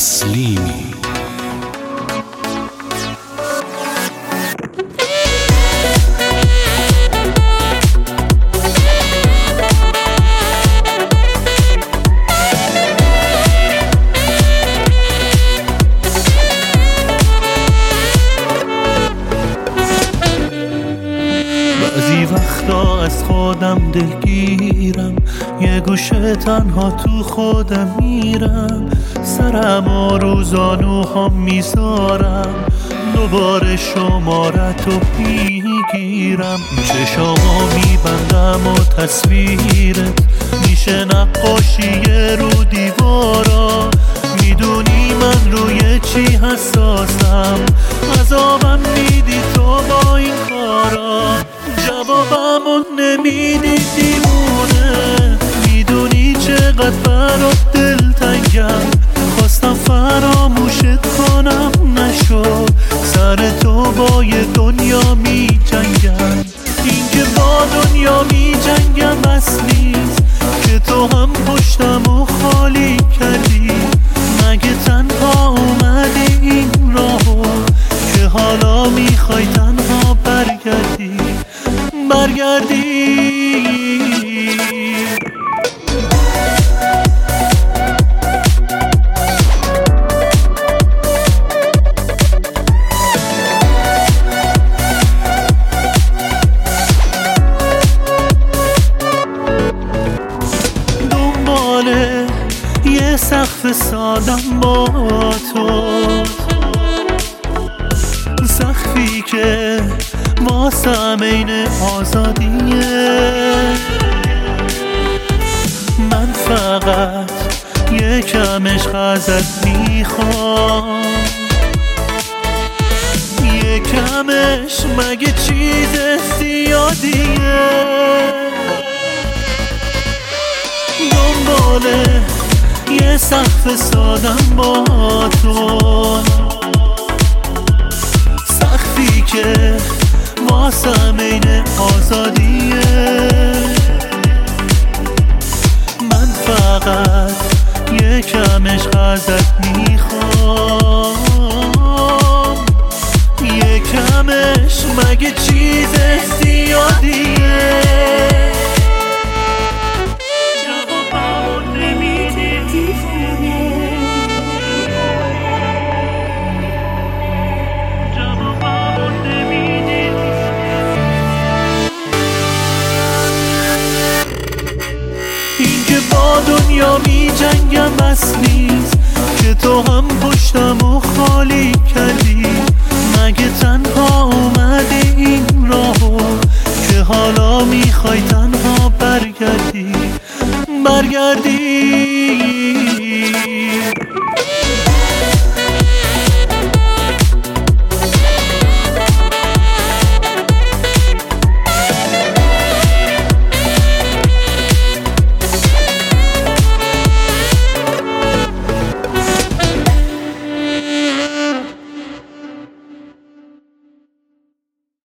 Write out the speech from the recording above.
تسلیمی. بعضی وقتا از خودم دلگیرم، یه گوشه تنها تو خودم میرم، سرم و روزانوهام میذارم، دوباره شمارتو میگیرم، چشامو میبندم و تصویرت میشه نقاشی رو دیوارا، میدونی من روی چی حساسم، عذابم میدی تو با این کارا، جوابمو نمیدی دیوونه، میدونی چقدر برات دلتنگم، خواستم فراموشت کنم نشد، سر تو با یه دنیا می جنگم، این که با دنیا می جنگم بس نیست که تو هم پشتمو خالی کردی، مگه تنها اومدی این راهو که حالا میخوای تنها برگردی. دنباله یه سقف سادم با تو، سقفی که واسم این آزادیه، من فقط یکم عشق ازت میخوام، یکمش مگه چیز زیادیه، دنباله یه سقف سادم با تو، سقفی که واسم این آزادیه، من فقط یکم عشق ازت میخوام، یکمش مگه چیز زیادیه، جوابمو نمیدی دیوونه، جوابمو نمیدی، این که با دنیا می جنگم بس نیست که تو هم پشتمو خالی کردی، مگه تنها اومدی این راهو که حالا میخوای تنها برگردی.